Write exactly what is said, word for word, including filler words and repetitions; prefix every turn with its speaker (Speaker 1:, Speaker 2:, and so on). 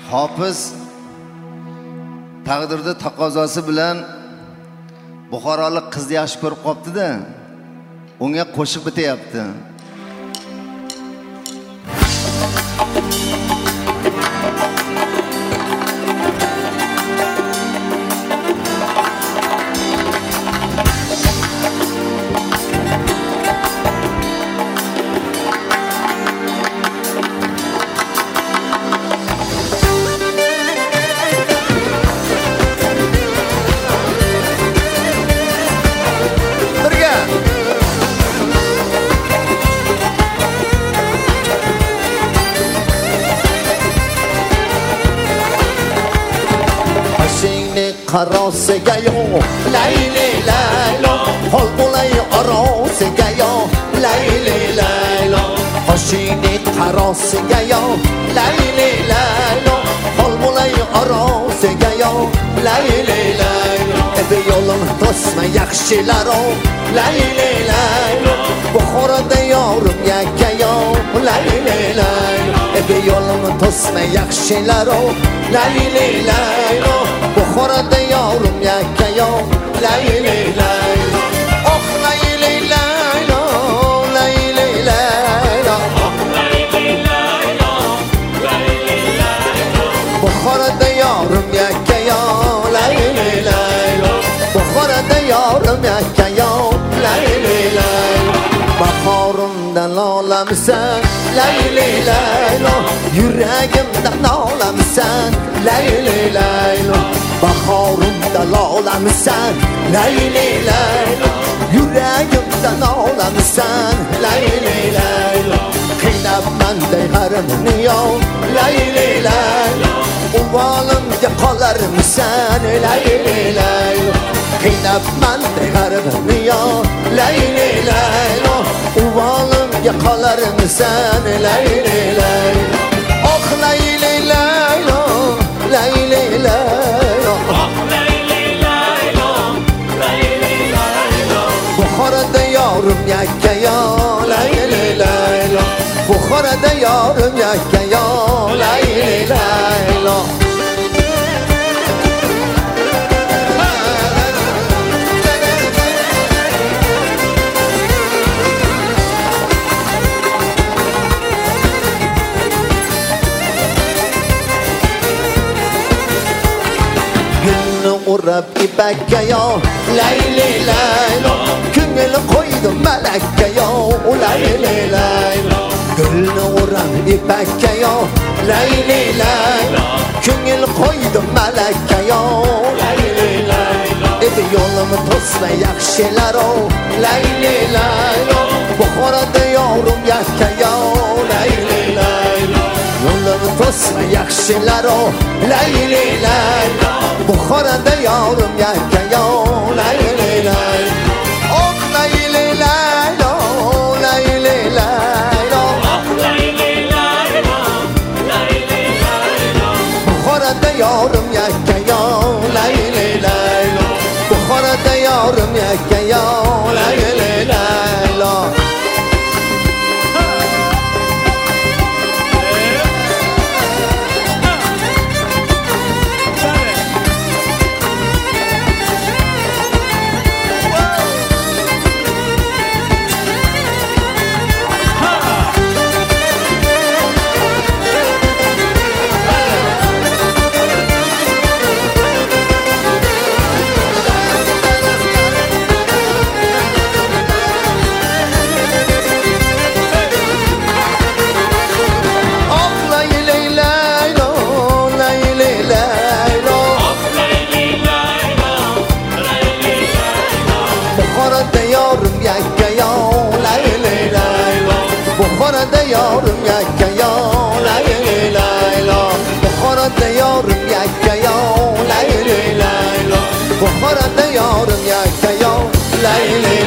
Speaker 1: Hofiz taqdirda taqozosi bilan Buxorolik qizni yaxshi ko'rib qopti-da, unga qo'shiq bityapti.
Speaker 2: Qarosiga yo layli laylo hol bo'lay orosiga yo layli laylo qoshini qarosiga yo layli laylo hol bo'lay orosiga yo layli laylo ebe yo'lim to'sma yaxshilaro layli laylo Buxoroda yorim yakka yo layli laylo ebe yo'lim to'sma yaxshilaro layli laylo Buxoroda yorim yakka yo layli laylo oh layli laylo layli laylo oh layli laylo layli laylo Buxoroda yorim yakka yo layli laylo Buxoroda yorim yakka yo layli laylo Bahorimda lolamsan layli laylo yuragimda nolamsan layli laylo Bahorimda lolamsan layli laylo yuragimda nolamsan layli laylo qiynabmanday g'arimni yo layli laylo uvolimga qolarmisan layli laylo qiynabmanday g'arimni yo layli laylo uvolimga qolarmisan layli laylo oh layli laylo layli laylo Buxoroda yorim yakka yo layli laylo Buxoroda yorim yakka yo layli laylo urab ipakka yo layli laylo ko'ngil qo'ydim malakka yo layli laylo gulni urab ipakka yo layli laylo ko'ngil qo'ydim malakka yo layli laylo edi yo'lim to'sma yaxshilaro layli laylo Buxoroda yorim yakka yo layli laylo yo'lim to'sma yaxshilaro layli laylo Buxoroda yorim yakka yo layli laylo oh layli laylo layli laylo oh layli laylo layli laylo Buxoroda yorim yakka yo layli laylo Buxoroda yorim yakka yo layli laylo Buxoroda yorim yakka yo layli laylo Buxoroda yorim yakka yo layli laylo Buxoroda yorim yakka yo layli